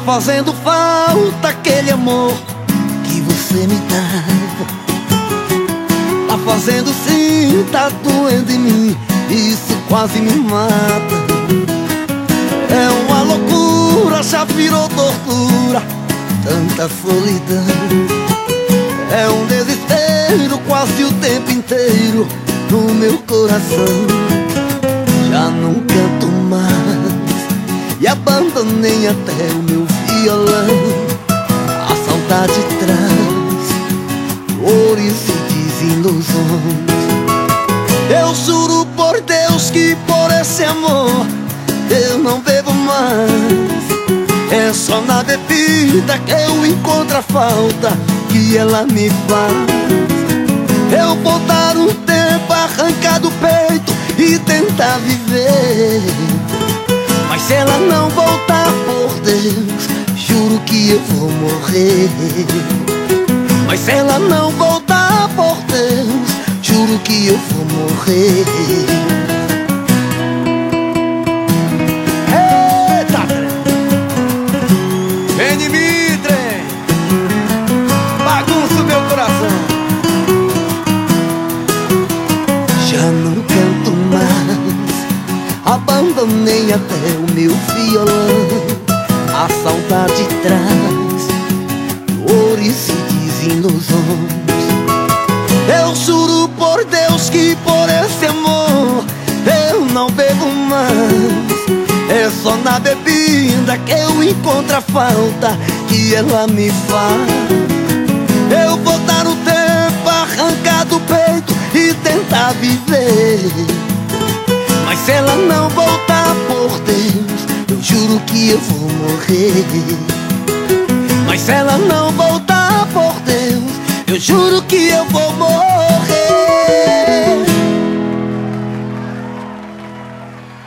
fazendo falta aquele amor que você me dava. Tá fazendo sim, tá doendo em mim, isso quase me mata. É uma loucura, já virou tortura, tanta solidão. É um desespero quase o tempo inteiro no meu coração. Já não canto mais e abandonei até o meu violão. A saudade traz dores e desilusões. Eu juro por Deus que por esse amor eu não bebo mais. É só na bebida que eu encontro a falta que ela me faz. Eu vou dar um tempo, arrancar do peito e tentar viver. Mas se ela não voltar, por Deus, juro que eu vou morrer. Mas se ela não voltar, por Deus, juro que eu vou morrer. Eita! Vem de mim, trem! Bagunça o meu coração. Já não canto mais, abandonei até o meu violão. A saudade traz dores e desilusões. Eu juro por Deus que por esse amor eu não bebo mais. É só na bebida que eu encontro a falta que ela me faz. Eu vou dar um tempo, arrancar do peito e tentar viver. Mas se ela não voltar, por Deus, eu juro que eu vou morrer. Mas se ela não voltar, por Deus, eu juro que eu vou morrer.